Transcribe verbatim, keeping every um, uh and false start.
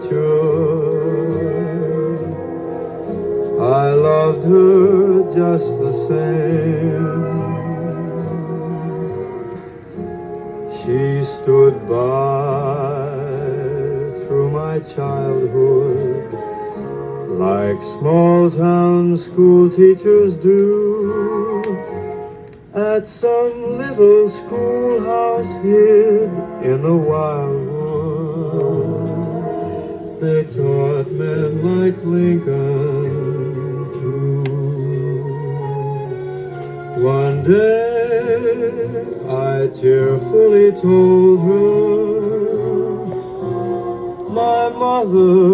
teacher. I loved her just the same. She stood by through my childhood like small-town school teachers do, at some little schoolhouse hid in the wildwood. They taught men like Lincoln too. One day I tearfully told her, my mother